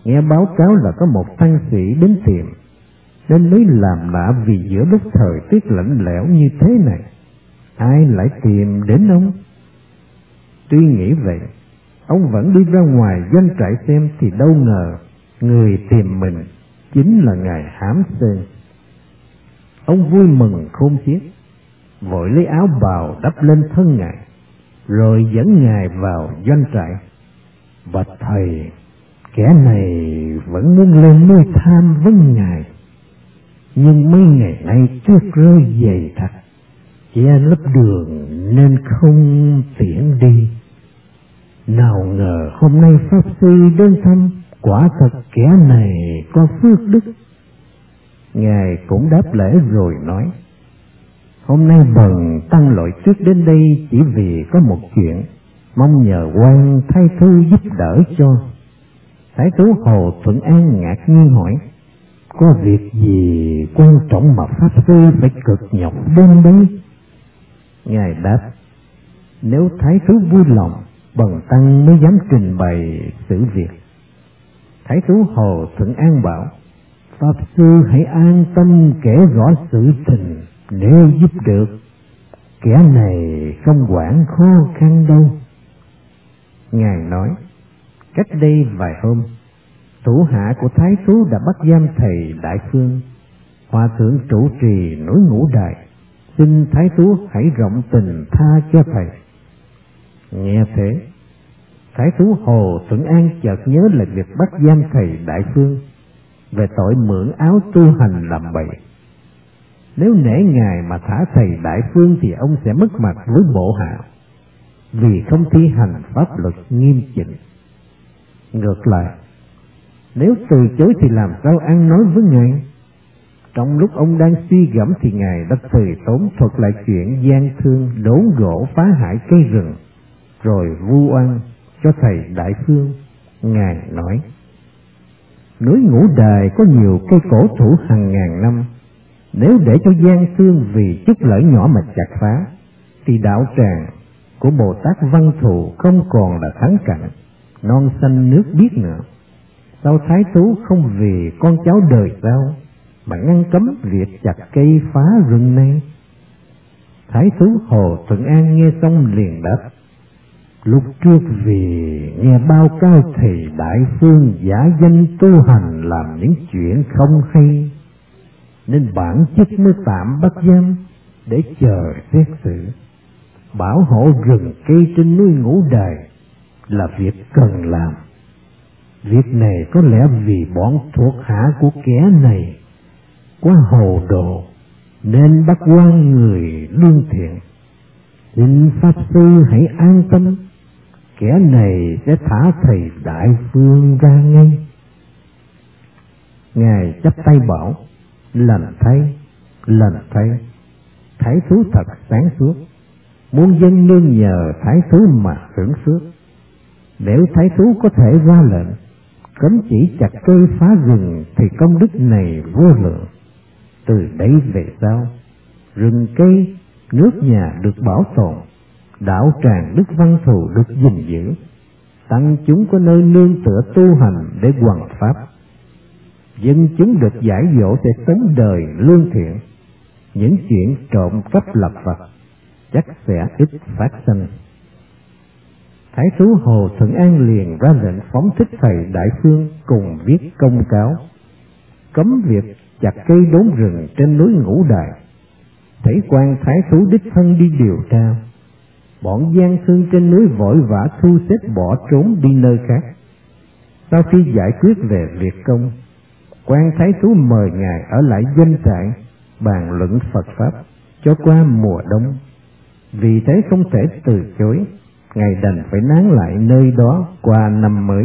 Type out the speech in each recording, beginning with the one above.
nghe báo cáo là có một tăng sĩ đến tìm, nên mới làm lạ vì giữa lúc thời tiết lạnh lẽo như thế này, ai lại tìm đến ông? Tuy nghĩ vậy, ông vẫn đi ra ngoài doanh trại xem thì đâu ngờ người tìm mình chính là ngài Hám Sơn. Ông vui mừng khôn xiết, vội lấy áo bào đắp lên thân ngài, rồi dẫn ngài vào doanh trại. Bạch thầy, kẻ này vẫn muốn lên núi tham vấn ngài, nhưng mấy ngày nay tuyết rơi dày đặc, che lấp đường nên không tiện đi. Nào ngờ hôm nay pháp sư đến thăm, quả thật kẻ này có phước đức. Ngài cũng đáp lễ rồi nói: hôm nay bần tăng lội trước đến đây chỉ vì có một chuyện, mong nhờ quan thái thú giúp đỡ cho. Thái thú Hồ Thuận An ngạc nhiên hỏi: có việc gì quan trọng mà pháp sư phải cực nhọc đến đây? Ngài đáp: nếu thái thú vui lòng, bần tăng mới dám trình bày sự việc. Thái thú Hồ Thuận An bảo: pháp sư hãy an tâm kể rõ sự tình, nếu giúp được, kẻ này không quản khó khăn đâu. Ngài nói: cách đây vài hôm, thủ hạ của thái thú đã bắt giam thầy Đại Phương. Hòa thượng trụ trì núi Ngũ Đài xin thái thú hãy rộng tình tha cho thầy. Nghe thế, thái thú Hồ Thuận An chợt nhớ lại việc bắt giam thầy Đại Phương về tội mượn áo tu hành làm bậy. Nếu nể ngài mà thả thầy Đại Phương thì ông sẽ mất mặt với bộ hạ, vì không thi hành pháp luật nghiêm chỉnh. Ngược lại, nếu từ chối thì làm sao ăn nói với ngài? Trong lúc ông đang suy gẫm thì ngài đã từ tốn thuật lại chuyện gian thương đốn gỗ phá hại cây rừng, rồi vu oan cho thầy Đại Phương. Ngài nói: núi Ngũ Đài có nhiều cây cổ thụ hàng ngàn năm, nếu để cho gian thương vì chút lợi nhỏ mà chặt phá, thì đạo tràng của Bồ Tát Văn Thù không còn là thắng cảnh, non xanh nước biếc nữa. Sao thái thú không vì con cháu đời sau mà ngăn cấm việc chặt cây phá rừng này? Thái thú Hồ Thuận An nghe xong liền đáp: lúc trước vì nghe bao cao thầy Đại Phương giả danh tu hành làm những chuyện không hay, nên bản chức mới tạm bắt giam để chờ xét xử. Bảo hộ rừng cây trên núi Ngũ Đài là việc cần làm. Việc này có lẽ vì bọn thuộc hạ của kẻ này quá hồ đồ nên bắt quan người lương thiện. Xin pháp sư hãy an tâm, kẻ này sẽ thả thầy Đại Phương ra ngay. Ngài chắp tay bảo: lành thay, lành thay. Thái thú thật sáng suốt, muôn dân nương nhờ thái thú mà hưởng phước. Nếu thái thú có thể ra lệnh cấm chỉ chặt cây phá rừng thì công đức này vô lượng. Từ đây về sau, rừng cây, nước nhà được bảo tồn, đạo tràng Đức Văn Thù được gìn giữ, tăng chúng có nơi nương tựa tu hành để hoằng pháp. Dân chúng được giải dỗ sẽ sống đời lương thiện, những chuyện trộm cắp lập vặt chắc sẽ ít phát sinh. Thái thú Hồ Thuận An liền ra lệnh phóng thích thầy Đại Phương cùng viết công cáo cấm việc chặt cây đốn rừng trên núi Ngũ Đài. Thấy quan thái thú đích thân đi điều tra, bọn gian thương trên núi vội vã thu xếp bỏ trốn đi nơi khác. Sau khi giải quyết về việc công, quan thái thú mời ngài ở lại doanh trại bàn luận Phật pháp cho qua mùa đông. Vì thế không thể từ chối, ngài đành phải nán lại nơi đó qua năm mới.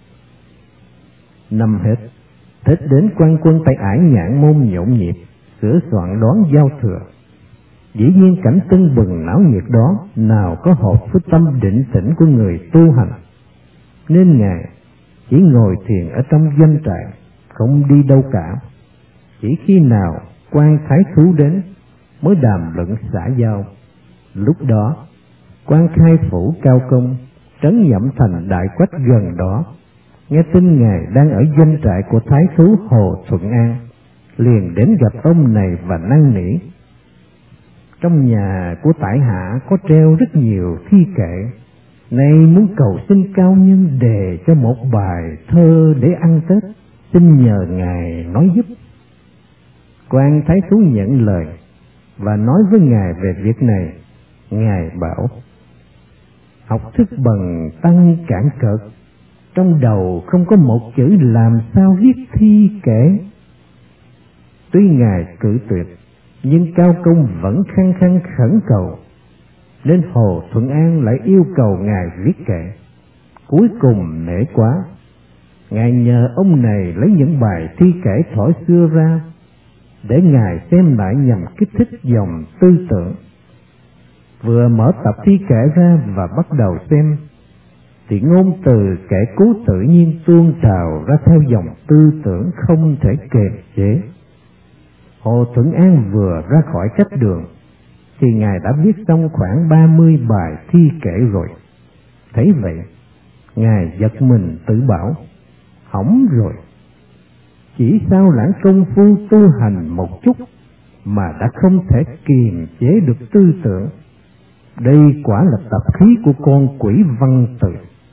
Năm hết, Tết đến, quan quân tại Ải Nhạn Môn nhộn nhịp sửa soạn đón giao thừa. Dĩ nhiên cảnh tưng bừng náo nhiệt đó nào có hợp với tâm định tĩnh của người tu hành, nên ngài chỉ ngồi thiền ở trong doanh trại, không đi đâu cả. Chỉ khi nào quan thái thú đến mới đàm luận xã giao. Lúc đó quan khai phủ Cao Công trấn Nhậm Thành Đại Quách gần đó nghe tin Ngài đang ở doanh trại của Thái thú Hồ Thuận An, liền đến gặp ông này và năn nỉ. Trong nhà của tại hạ có treo rất nhiều thi kệ, nay muốn cầu xin cao nhân đề cho một bài thơ để ăn Tết, xin nhờ Ngài nói giúp. Quan Thái thú nhận lời và nói với Ngài về việc này. Ngài bảo: học thức bần tăng cản cợt, trong đầu không có một chữ, làm sao viết thi kệ. Tuy Ngài cự tuyệt, nhưng Cao Công vẫn khăng khăng khẩn cầu, nên Hồ Thuận An lại yêu cầu Ngài viết kệ. Cuối cùng nể quá, Ngài nhờ ông này lấy những bài thi kệ thuở xưa ra, để Ngài xem lại nhằm kích thích dòng tư tưởng. Vừa mở tập thi kệ ra và bắt đầu xem, thì ngôn từ kệ cú tự nhiên tuôn trào ra theo dòng tư tưởng không thể kiềm chế. Hồ Thuận An vừa ra khỏi cách đường, thì Ngài đã viết xong khoảng 30 bài thi kệ rồi. Thấy vậy, Ngài giật mình tự bảo: hỏng rồi, chỉ sao lãng công phu tu hành một chút mà đã không thể kiềm chế được tư tưởng. Đây quả là tập khí của con quỷ văn tự.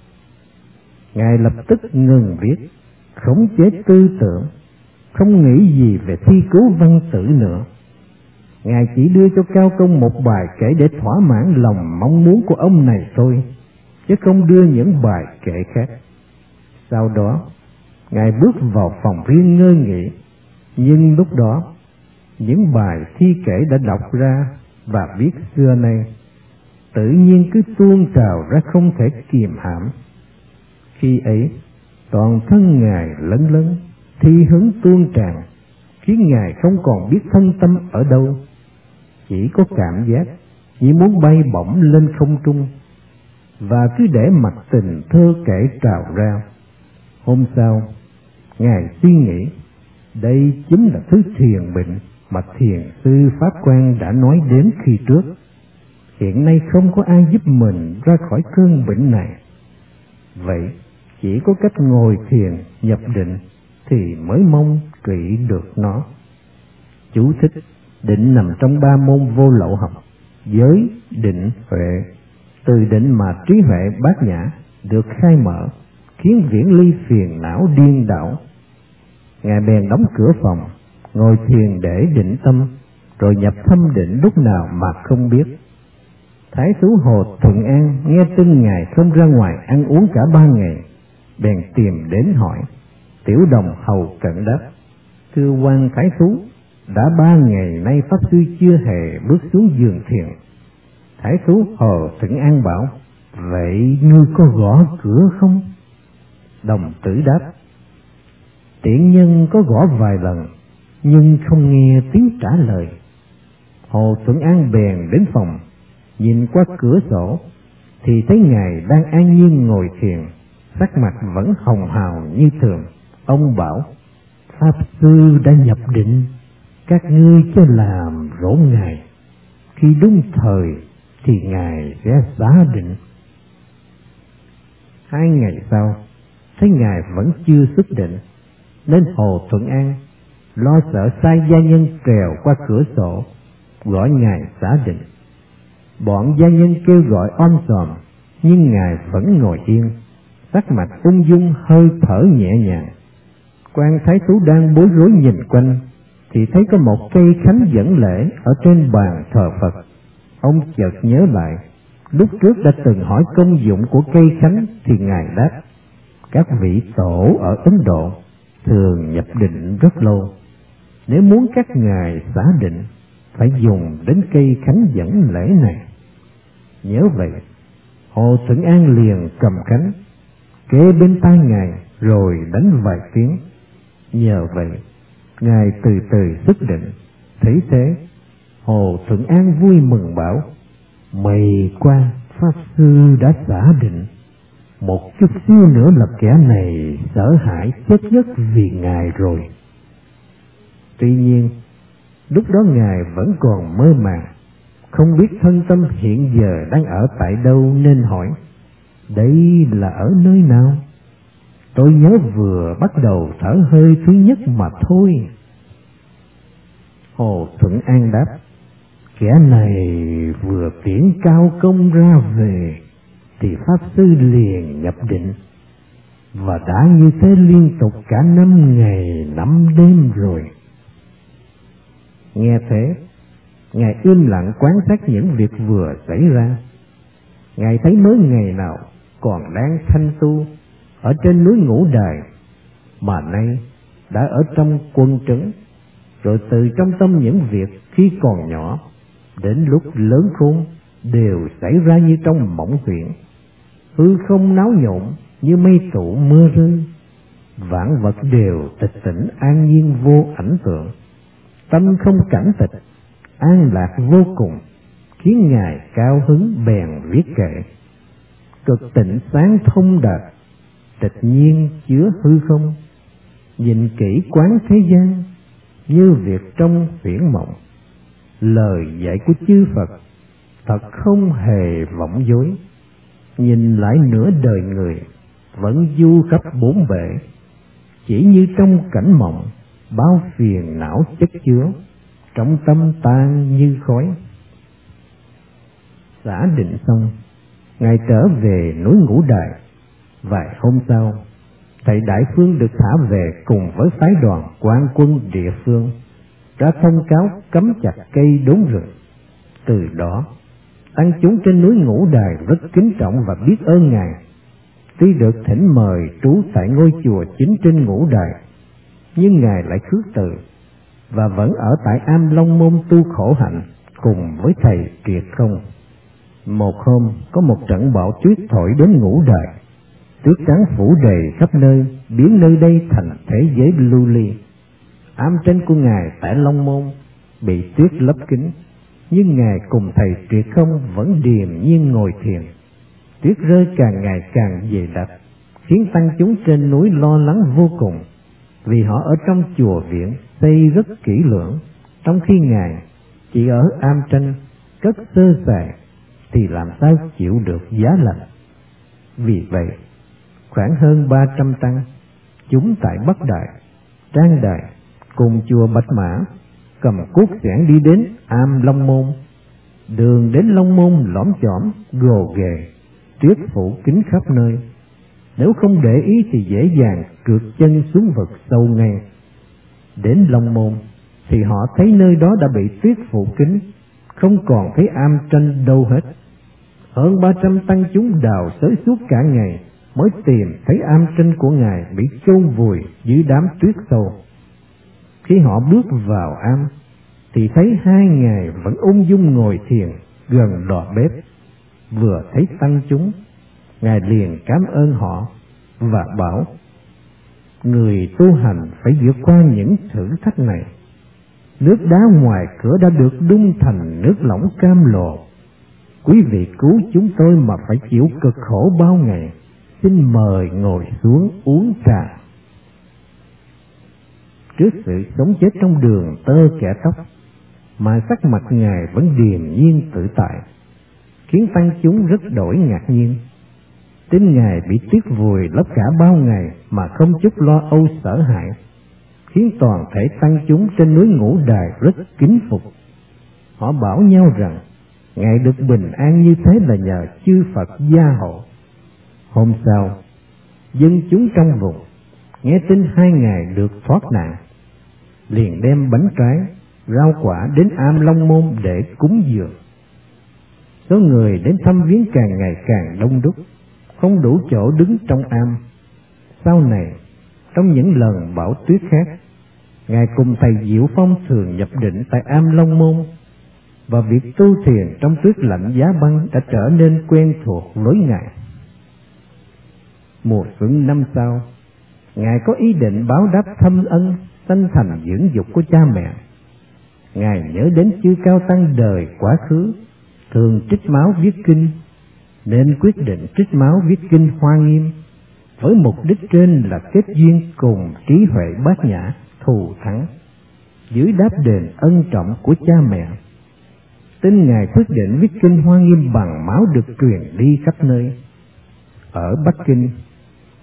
Ngài lập tức ngừng viết, khống chế tư tưởng, không nghĩ gì về thi cứu văn tự nữa. Ngài chỉ đưa cho Cao Công một bài kể để thỏa mãn lòng mong muốn của ông này thôi, chứ không đưa những bài kể khác. Sau đó, Ngài bước vào phòng riêng ngơi nghỉ, nhưng lúc đó, những bài thi kể đã đọc ra và viết xưa nay, tự nhiên cứ tuôn trào ra không thể kiềm hãm. Khi ấy, toàn thân Ngài lấn lấn, thi hứng tuôn tràn, khiến Ngài không còn biết thân tâm ở đâu, chỉ có cảm giác như muốn bay bổng lên không trung, và cứ để mặc tình thơ kể trào ra. Hôm sau, Ngài suy nghĩ, đây chính là thứ thiền bệnh mà thiền sư Pháp Quan đã nói đến khi trước. Hiện nay không có ai giúp mình ra khỏi cơn bệnh này. Vậy, chỉ có cách ngồi thiền nhập định thì mới mong trị được nó. Chú thích: định nằm trong 3 môn vô lậu học: giới, định, huệ. Từ định mà trí huệ bát nhã được khai mở, khiến viễn ly phiền não điên đảo. Ngài bèn đóng cửa phòng, ngồi thiền để định tâm, rồi nhập thâm định lúc nào mà không biết. Thái thú Hồ Thuận An nghe tin Ngài không ra ngoài ăn uống cả 3 ngày, bèn tìm đến hỏi. Tiểu đồng hầu cận đáp: thưa quan thái thú, đã 3 ngày nay pháp sư chưa hề bước xuống giường thiền. Thái thú Hồ Thuận An bảo: vậy ngươi có gõ cửa không? Đồng tử đáp: tiện nhân có gõ vài lần, nhưng không nghe tiếng trả lời. Hồ Thuận An bèn đến phòng, nhìn qua cửa sổ thì thấy Ngài đang an nhiên ngồi thiền, sắc mặt vẫn hồng hào như thường. Ông bảo: pháp sư đã nhập định, các ngươi chớ làm rỗ Ngài, khi đúng thời thì Ngài sẽ xá định. 2 ngày sau, thấy Ngài vẫn chưa xuất định, nên Hồ Thuận An lo sợ sai gia nhân trèo qua cửa sổ gọi Ngài xá định. Bọn gia nhân kêu gọi om sòm, nhưng Ngài vẫn ngồi yên, sắc mặt ung dung, hơi thở nhẹ nhàng. Quan thái thú đang bối rối nhìn quanh, thì thấy có một cây khánh dẫn lễ ở trên bàn thờ Phật. Ông chợt nhớ lại, lúc trước đã từng hỏi công dụng của cây khánh, thì Ngài đáp: các vị tổ ở Ấn Độ thường nhập định rất lâu, nếu muốn các ngài xá định phải dùng đến cây khánh dẫn lễ này. Nhớ vậy, Hồ Thuận An liền cầm khánh kế bên tai Ngài rồi đánh vài tiếng. Nhờ vậy, Ngài từ từ xuất định. Thấy thế, Hồ Thuận An vui mừng bảo: may qua pháp sư đã xả định, một chút xíu nữa là kẻ này sợ hãi chết nhất vì Ngài rồi. Tuy nhiên, lúc đó Ngài vẫn còn mơ màng, không biết thân tâm hiện giờ đang ở tại đâu, nên hỏi: đây là ở nơi nào? Tôi nhớ vừa bắt đầu thở hơi thứ nhất mà thôi. Hồ Thuận An đáp: kẻ này vừa tiễn cao công ra về thì pháp sư liền nhập định, và đã như thế liên tục cả 5 ngày 5 đêm rồi. Nghe thế, Ngài im lặng quan sát những việc vừa xảy ra. Ngài thấy mới ngày nào còn đang thanh tu ở trên núi Ngũ Đài, mà nay đã ở trong quân trấn, rồi từ trong tâm những việc khi còn nhỏ đến lúc lớn khôn đều xảy ra như trong mộng huyễn. Hư không náo nhộn như mây tụ mưa rơi, vạn vật đều tịch tỉnh an nhiên vô ảnh tượng. Tâm không cảnh tịch, an lạc vô cùng, khiến Ngài cao hứng bèn viết kệ: cực tịnh sáng thông đạt, tịch nhiên chứa hư không. Nhìn kỹ quán thế gian, như việc trong huyễn mộng. Lời dạy của chư Phật thật không hề vọng dối. Nhìn lại nửa đời người vẫn du khắp bốn bể, chỉ như trong cảnh mộng, bao phiền não chất chứa, trong tâm tan như khói. Xả định xong, Ngài trở về núi Ngũ Đài. Vài hôm sau, thầy Đại Phương được thả về cùng với phái đoàn quan quân địa phương, ra thông cáo cấm chặt cây đốn rừng. Từ đó, tăng chúng trên núi Ngũ Đài rất kính trọng và biết ơn Ngài. Tuy được thỉnh mời trú tại ngôi chùa chính trên Ngũ Đài, nhưng Ngài lại khước từ và vẫn ở tại Am Long Môn tu khổ hạnh cùng với thầy Triệt Không. Một hôm, có một trận bão tuyết thổi đến Ngũ Đài. Tuyết trắng phủ đầy khắp nơi, biến nơi đây thành thế giới lưu ly. Am tranh của Ngài tại Long Môn bị tuyết lấp kín, nhưng Ngài cùng thầy Triệt Không vẫn điềm nhiên ngồi thiền. Tuyết rơi càng ngày càng dày đặc, khiến tăng chúng trên núi lo lắng vô cùng, vì họ ở trong chùa viện xây rất kỹ lưỡng, trong khi Ngài chỉ ở am tranh cất sơ sài, thì làm sao chịu được giá lạnh. Vì vậy, khoảng hơn 300 tăng chúng tại Bắc Đại, Trang Đài cùng chùa Bạch Mã cầm cuốc xẻng đi đến Am Long Môn. Đường đến Long Môn lõm chõm, gồ ghề, tuyết phủ kín khắp nơi. Nếu không để ý thì dễ dàng trượt chân xuống vực sâu ngay. Đến Long Môn thì họ thấy nơi đó đã bị tuyết phủ kín, không còn thấy am tranh đâu hết. Hơn 300 tăng chúng đào xới suốt cả ngày mới tìm thấy am tranh của Ngài bị chôn vùi dưới đám tuyết sâu. Khi họ bước vào am thì thấy hai Ngài vẫn ung dung ngồi thiền gần lò bếp. Vừa thấy tăng chúng, Ngài liền cảm ơn họ và bảo: người tu hành phải vượt qua những thử thách này. Nước đá ngoài cửa đã được đun thành nước lỏng cam lồ. Quý vị cứu chúng tôi mà phải chịu cực khổ bao ngày, xin mời ngồi xuống uống trà. Trước sự sống chết trong đường tơ kẻ tóc, mà sắc mặt Ngài vẫn điềm nhiên tự tại, khiến tăng chúng rất đổi ngạc nhiên. Tin Ngài bị tuyết vùi lấp cả bao ngày mà không chút lo âu sợ hãi, khiến toàn thể tăng chúng trên núi Ngũ Đài rất kính phục. Họ bảo nhau rằng Ngài được bình an như thế là nhờ chư Phật gia hộ. Hôm sau, dân chúng trong vùng nghe tin hai Ngài được thoát nạn, liền đem bánh trái, rau quả đến Am Long Môn để cúng dường. Số người đến thăm viếng càng ngày càng đông đúc, không đủ chỗ đứng trong am. Sau này, trong những lần bão tuyết khác, Ngài cùng thầy Diệu Phong thường nhập định tại Am Long Môn, và việc tu thiền trong tuyết lạnh giá băng đã trở nên quen thuộc với Ngài. Mùa xuân năm sau, Ngài có ý định báo đáp thâm ân sanh thành dưỡng dục của cha mẹ. Ngài nhớ đến chư cao tăng đời quá khứ thường trích máu viết kinh, nên quyết định trích máu viết kinh Hoa Nghiêm, với mục đích trên là kết duyên cùng trí huệ bát nhã thù thắng, dưới đáp đền ân trọng của cha mẹ. Tin Ngài quyết định viết kinh Hoa Nghiêm bằng máu được truyền đi khắp nơi. Ở Bắc Kinh,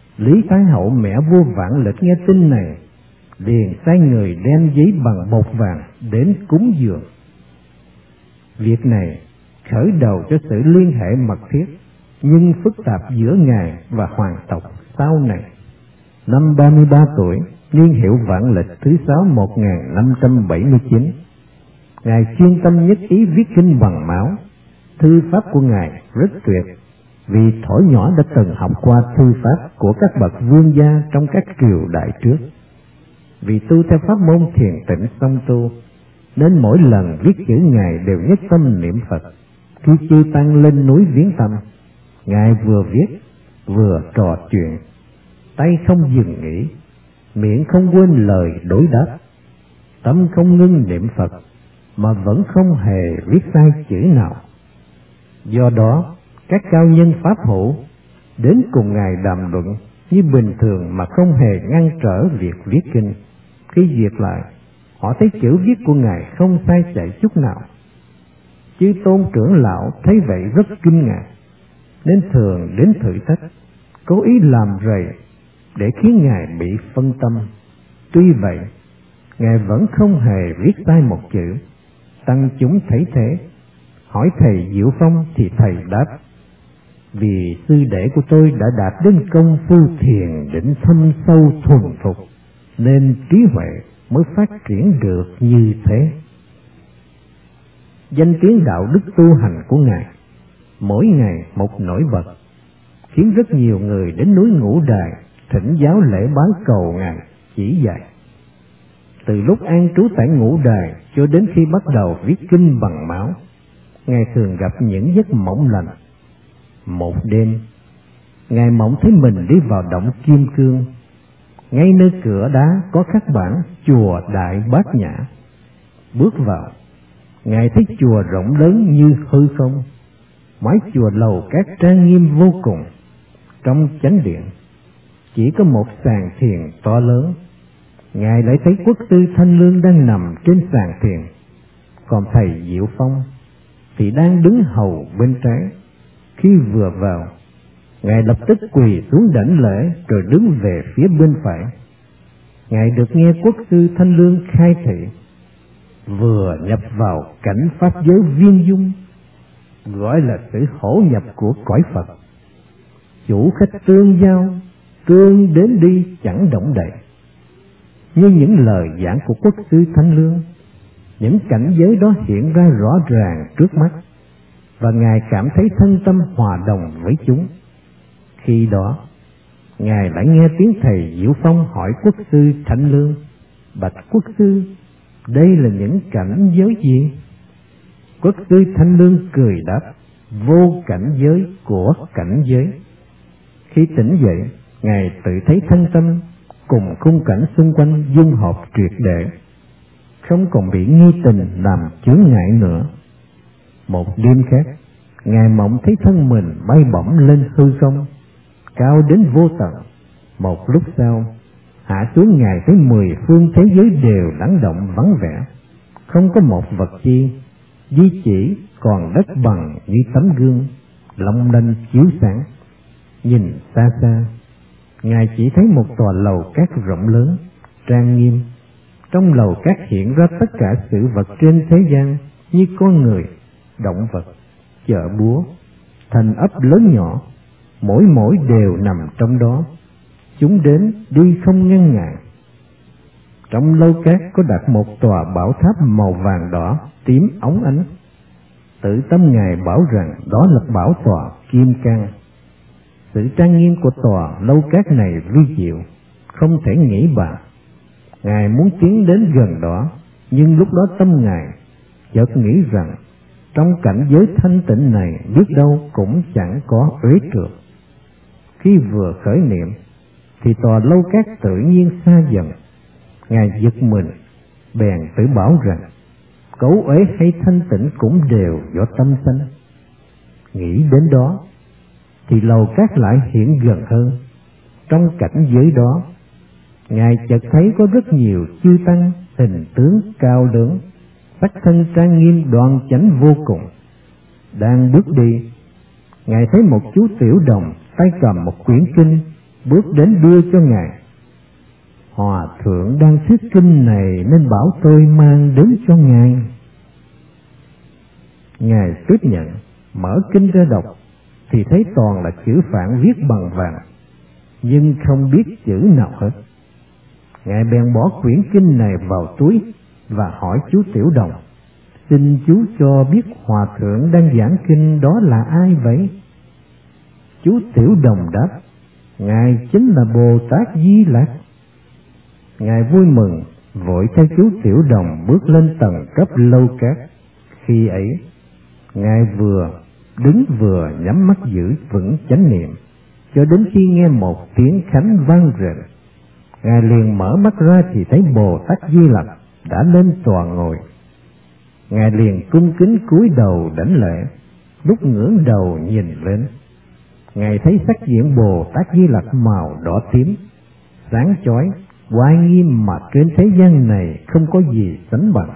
Lý Thái Hậu mẹ vua Vạn Lịch nghe tin này, liền sai người đem giấy bằng bột vàng đến cúng dường. Việc này khởi đầu cho sự liên hệ mật thiết nhưng phức tạp giữa ngài và hoàng tộc sau này. Năm 33 tuổi, niên hiệu Vạn Lịch thứ 6 1579, ngài chuyên tâm nhất ý viết kinh bằng máu. Thư pháp của ngài rất tuyệt, vì thuở nhỏ đã từng học qua thư pháp của các bậc vương gia trong các triều đại trước. Vì tu theo pháp môn thiền tĩnh song tu, nên mỗi lần viết chữ ngài đều nhất tâm niệm Phật. Khi chư tăng lên núi viếng thăm, ngài vừa viết vừa trò chuyện, tay không dừng nghỉ, miệng không quên lời đối đáp, tâm không ngưng niệm Phật, mà vẫn không hề viết sai chữ nào. Do đó, các cao nhân pháp hữu đến cùng ngài đàm luận như bình thường mà không hề ngăn trở việc viết kinh. Khi duyệt lại, họ thấy chữ viết của ngài không sai chạy chút nào. Chư tôn trưởng lão thấy vậy rất kinh ngạc, nên thường đến thử thách, cố ý làm rầy để khiến ngài bị phân tâm. Tuy vậy, ngài vẫn không hề viết sai một chữ. Tăng chúng thấy thế, hỏi thầy Diệu Phong thì thầy đáp: vì sư đệ của tôi đã đạt đến công phu thiền định thâm sâu thuần phục, nên trí huệ mới phát triển được như thế. Danh tiếng đạo đức tu hành của ngài mỗi ngày một nổi bật, khiến rất nhiều người đến núi Ngũ Đài thỉnh giáo lễ bái cầu ngài chỉ dạy. Từ lúc an trú tại Ngũ Đài cho đến khi bắt đầu viết kinh bằng máu, ngài thường gặp những giấc mộng lành. Một đêm, ngài mộng thấy mình đi vào động Kim Cương. Ngay nơi cửa đá có khắc bảng chùa Đại Bát Nhã. Bước vào, ngài thấy chùa rộng lớn như hư không, mái chùa lầu các trang nghiêm vô cùng. Trong chánh điện chỉ có một sàn thiền to lớn. Ngài lại thấy quốc sư Thanh Lương đang nằm trên sàn thiền, còn thầy Diệu Phong thì đang đứng hầu bên trái. Khi vừa vào, ngài lập tức quỳ xuống đảnh lễ rồi đứng về phía bên phải. Ngài được nghe quốc sư Thanh Lương khai thị, vừa nhập vào cảnh pháp giới viên dung, gọi là sự hỗ nhập của cõi Phật. Chủ khách tương giao, tương đến đi chẳng động đậy. Như những lời giảng của quốc sư Thanh Lương, những cảnh giới đó hiện ra rõ ràng trước mắt, và ngài cảm thấy thân tâm hòa đồng với chúng. Khi đó, ngài lại nghe tiếng thầy Diệu Phong hỏi quốc sư Thanh Lương: bạch quốc sư, đây là những cảnh giới gì? Quốc sư Thanh Lương cười đáp: vô cảnh giới của cảnh giới. Khi tỉnh dậy, ngài tự thấy thân tâm cùng khung cảnh xung quanh dung hợp triệt để, không còn bị nghi tình làm chướng ngại nữa. Một đêm khác, ngài mộng thấy thân mình bay bổng lên hư không, cao đến vô tận. Một lúc sau, hạ xuống ngài thấy 10 phương thế giới đều lắng động vắng vẻ, không có một vật chi, duy chỉ còn đất bằng như tấm gương, long lanh chiếu sáng. Nhìn xa xa, ngài chỉ thấy một tòa lầu cát rộng lớn, trang nghiêm. Trong lầu cát hiện ra tất cả sự vật trên thế gian, như con người, động vật, chợ búa, thành ấp lớn nhỏ, mỗi đều nằm trong đó. Chúng đến đi không ngăn ngại. Trong lâu cát có đặt một tòa bảo tháp màu vàng đỏ tím óng ánh. Tự tâm ngài bảo rằng đó là bảo tòa Kim Cang. Sự trang nghiêm của tòa lâu cát này vi diệu, không thể nghĩ bàn. Ngài muốn tiến đến gần đó, nhưng lúc đó tâm ngài chợt nghĩ rằng trong cảnh giới thanh tịnh này biết đâu cũng chẳng có uế trượt. Khi vừa khởi niệm thì tòa lâu cát tự nhiên xa dần. Ngài giật mình, bèn tự bảo rằng cấu uế hay thanh tịnh cũng đều do tâm sanh. Nghĩ đến đó thì lầu cát lại hiện gần hơn. Trong cảnh giới đó, ngài chợt thấy có rất nhiều chư tăng hình tướng cao lớn, sắc thân trang nghiêm đoan chánh vô cùng. Đang bước đi, ngài thấy một chú tiểu đồng tay cầm một quyển kinh, bước đến đưa cho Ngài. Hòa thượng đang thuyết kinh này nên bảo tôi mang đến cho Ngài. Ngài tiếp nhận, mở kinh ra đọc, thì thấy toàn là chữ Phạn viết bằng vàng, nhưng không biết chữ nào hết. Ngài bèn bỏ quyển kinh này vào túi và hỏi chú Tiểu Đồng: xin chú cho biết Hòa thượng đang giảng kinh đó là ai vậy? Chú Tiểu Đồng đáp: Ngài chính là Bồ Tát Di Lặc. Ngài vui mừng, vội theo chú Tiểu Đồng bước lên tầng cấp lâu cát. Khi ấy, Ngài vừa đứng vừa nhắm mắt giữ vững chánh niệm, cho đến khi nghe một tiếng khánh vang rền. Ngài liền mở mắt ra thì thấy Bồ Tát Di Lặc đã lên tòa ngồi. Ngài liền cung kính cúi đầu đảnh lễ. Lúc ngẩng đầu nhìn lên, Ngài thấy sắc diện Bồ Tát Di Lặc màu đỏ tím, sáng chói, oai nghiêm mà trên thế gian này không có gì sánh bằng.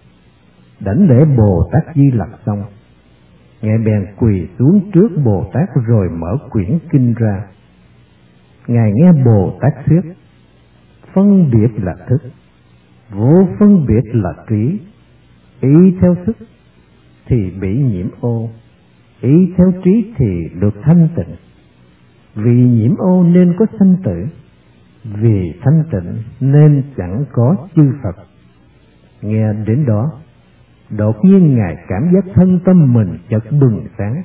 Đảnh lễ Bồ Tát Di Lặc xong, Ngài bèn quỳ xuống trước Bồ Tát rồi mở quyển kinh ra. Ngài nghe Bồ Tát thuyết: phân biệt là thức, vô phân biệt là trí. Ý theo thức thì bị nhiễm ô, ý theo trí thì được thanh tịnh. Vì nhiễm ô nên có sanh tử, vì thanh tịnh nên chẳng có chư Phật. Nghe đến đó, đột nhiên Ngài cảm giác thân tâm mình chợt bừng sáng.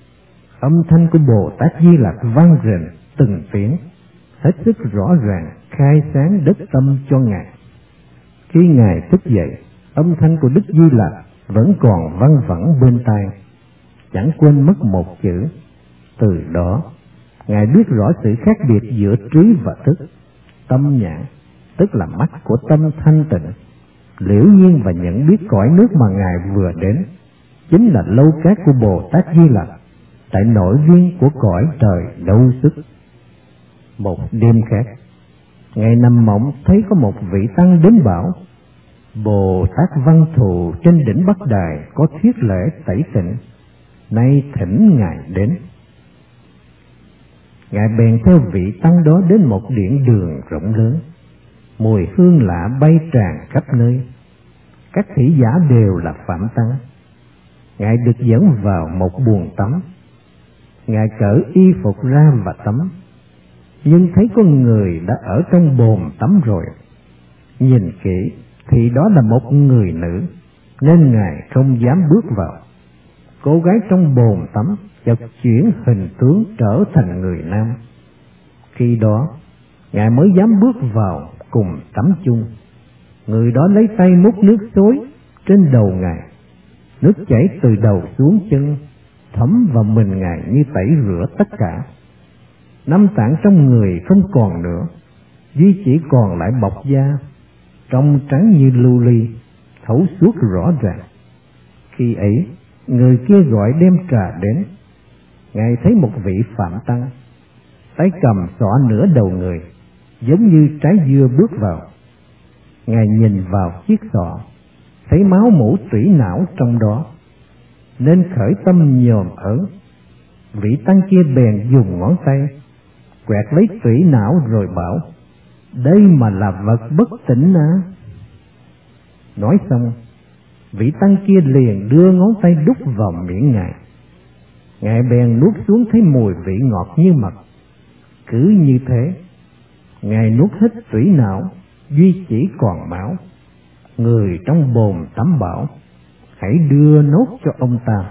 Âm thanh của Bồ Tát Di Lặc vang rền từng tiếng, hết sức rõ ràng khai sáng đất tâm cho Ngài. Khi Ngài thức dậy, âm thanh của Đức Di Lặc vẫn còn văng vẳng bên tai, chẳng quên mất một chữ. Từ đó, Ngài biết rõ sự khác biệt giữa trí và thức. Tâm nhãn, tức là mắt của tâm thanh tịnh, liễu nhiên và nhận biết cõi nước mà Ngài vừa đến, chính là lâu cát của Bồ Tát Di Lặc, tại nội viên của cõi trời đâu sức. Một đêm khác, Ngài nằm mộng thấy có một vị tăng đến bảo: Bồ Tát Văn Thù trên đỉnh Bắc Đài có thuyết lễ tẩy tịnh, nay thỉnh Ngài đến. Ngài bèn theo vị tăng đó đến một điện đường rộng lớn, mùi hương lạ bay tràn khắp nơi. Các thị giả đều là phạm tăng. Ngài được dẫn vào một buồng tắm. Ngài cởi y phục ra và tắm, nhưng thấy có người đã ở trong bồn tắm rồi. Nhìn kỹ thì đó là một người nữ, nên Ngài không dám bước vào. Cô gái trong bồn tắm chợt chuyển hình tướng trở thành người nam. Khi đó, Ngài mới dám bước vào cùng tắm chung. Người đó lấy tay múc nước xối trên đầu Ngài. Nước chảy từ đầu xuống chân, thấm vào mình Ngài như tẩy rửa tất cả. Năm tạng trong người không còn nữa, duy chỉ còn lại bọc da, trong trắng như lưu ly, thấu suốt rõ ràng. Khi ấy, người kia gọi đem trà đến. Ngài thấy một vị phạm tăng, tay cầm xõa nửa đầu người, giống như trái dưa bước vào. Ngài nhìn vào chiếc xọ, thấy máu mủ tủy não trong đó, nên khởi tâm nhòm ớn. Vị tăng kia bèn dùng ngón tay quẹt lấy tủy não rồi bảo: đây mà là vật bất tỉnh à? Nói xong, vị tăng kia liền đưa ngón tay đút vào miệng Ngài. Ngài bèn nuốt xuống thấy mùi vị ngọt như mật. Cứ như thế, Ngài nuốt hết tủy não, duy chỉ còn máu. Người trong bồn tắm bảo: hãy đưa nốt cho ông ta.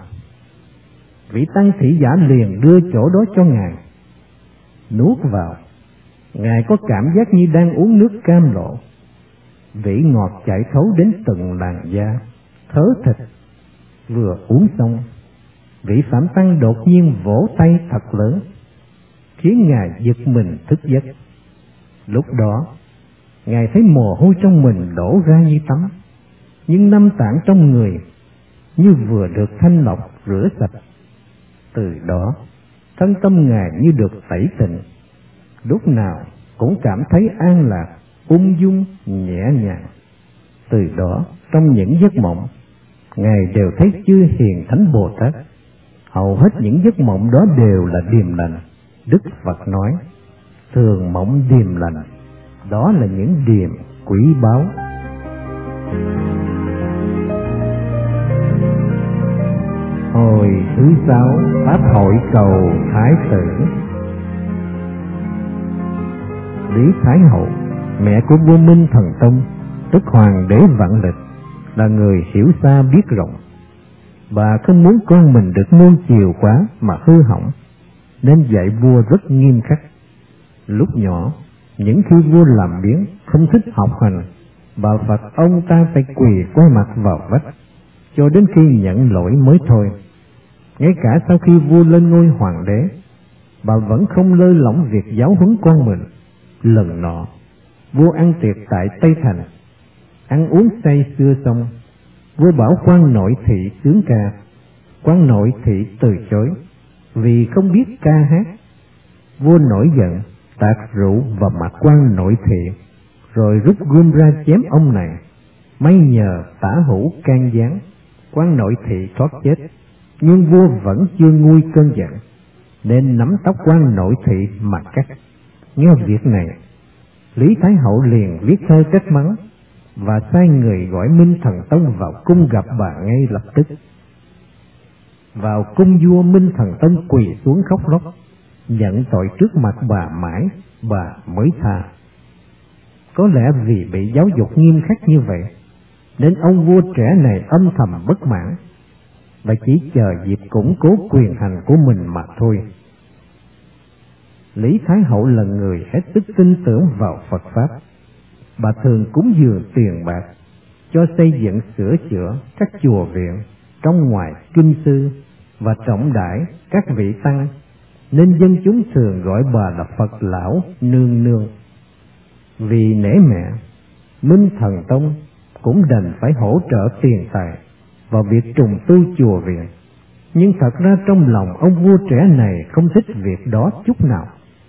Vị tăng thị giả liền đưa chỗ đó cho Ngài. Nuốt vào, Ngài có cảm giác như đang uống nước cam lộ. Vị ngọt chảy thấu đến từng làn da, thớ thịt. Vừa uống xong, vị phạm tăng đột nhiên vỗ tay thật lớn, khiến Ngài giật mình thức giấc. Lúc đó, Ngài thấy mồ hôi trong mình đổ ra như tắm, nhưng năm tạng trong người như vừa được thanh lọc rửa sạch. Từ đó, thân tâm Ngài như được tẩy tịnh, lúc nào cũng cảm thấy an lạc, ung dung, nhẹ nhàng. Từ đó, trong những giấc mộng, Ngài đều thấy chư hiền thánh Bồ Tát. Hầu hết những giấc mộng đó đều là điềm lành. Đức Phật nói: thường mộng điềm lành, đó là những điềm quý báu. Hồi thứ 6, pháp hội cầu thái tử. Lý Thái Hậu, mẹ của vua Minh Thần Tông, tức hoàng đế Vạn Lịch, là người hiểu xa biết rộng. Bà không muốn con mình được nuông chiều quá mà hư hỏng, nên dạy vua rất nghiêm khắc. Lúc nhỏ, những khi vua làm biếng không thích học hành, bà phạt ông ta phải quỳ quay mặt vào vách, cho đến khi nhận lỗi mới thôi. Ngay cả sau khi vua lên ngôi hoàng đế, bà vẫn không lơi lỏng việc giáo huấn con mình. Lần nọ, vua ăn tiệc tại Tây Thành, ăn uống say sưa xong, vua bảo quan nội thị sướng ca. Quan nội thị từ chối vì không biết ca hát. Vua nổi giận, tạt rượu vào mặt quan nội thị, rồi rút gươm ra chém ông này. May nhờ tả hữu can gián, quan nội thị thoát chết. Nhưng vua vẫn chưa nguôi cơn giận, nên nắm tóc quan nội thị mà cắt. Nghe việc này, Lý Thái Hậu liền viết thơ trách mắng và sai người gọi Minh Thần Tông vào cung gặp bà ngay lập tức. Vào cung vua, Minh Thần Tông quỳ xuống khóc lóc, nhận tội trước mặt bà mãi, bà mới tha. Có lẽ vì bị giáo dục nghiêm khắc như vậy, nên ông vua trẻ này âm thầm bất mãn, và chỉ chờ dịp củng cố quyền hành của mình mà thôi. Lý Thái Hậu là người hết sức tin tưởng vào Phật Pháp. Bà thường cúng dường tiền bạc cho xây dựng sửa chữa các chùa viện trong ngoài kinh sư và trọng đãi các vị tăng, nên dân chúng thường gọi bà là Phật Lão Nương Nương. Vì nể mẹ, Minh Thần Tông cũng đành phải hỗ trợ tiền tài vào việc trùng tu chùa viện. Nhưng thật ra trong lòng ông vua trẻ này không thích việc đó chút nào.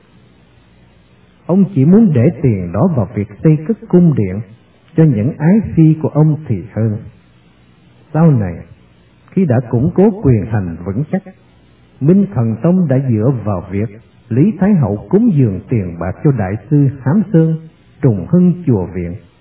Ông chỉ muốn để tiền đó vào việc xây cất cung điện cho những ái phi của ông thì hơn. Sau này, khi đã củng cố quyền hành vững chắc, Minh Thần Tông đã dựa vào việc Lý Thái Hậu cúng dường tiền bạc cho đại sư Hám Sơn trùng hưng chùa viện